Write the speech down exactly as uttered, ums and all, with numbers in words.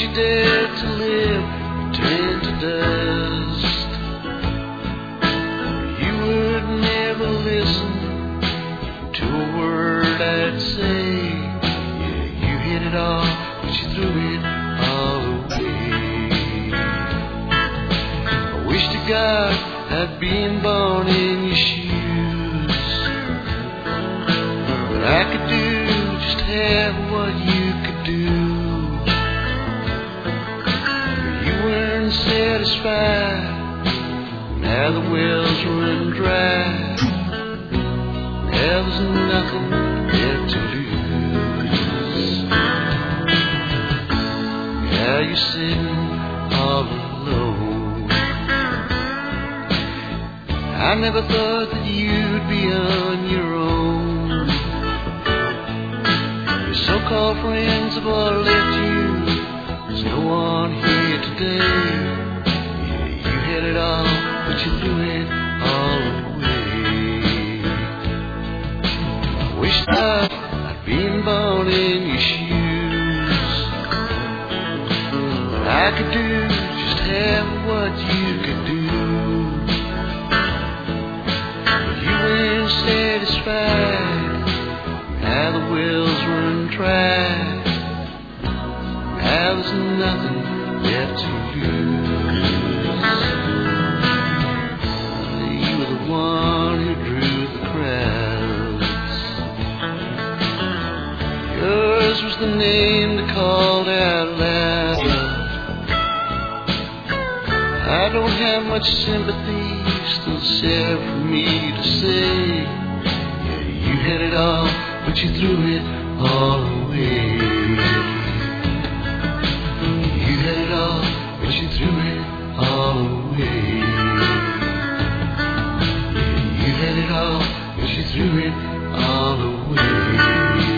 you dare to live, you turn to dust. You would never listen to a word I'd say. Yeah, you hit it all, but you threw it all away. I wish to God I'd been born in your shoes, but I could do just half what you could do. You weren't satisfied, now the wells run dry. Now there's nothing left to lose. Now you're sitting all alone. I never thought that you'd be on your own. Your so-called friends have all left you. There's no one here today. Yeah, you had it all, but you threw it all away. Wish that I'd been born in your shoes, but I could do just half what you could do. But you weren't satisfied, now the wells run dry. Now there's nothing left to lose. You were the one who drew the crowds. Yours was the name that called out loud. I don't have much sympathy, still sad for me to say. Yeah, you had it all, but you threw it all away. You had it all, but you threw it all away. Yeah, you had it all, but you threw it all away.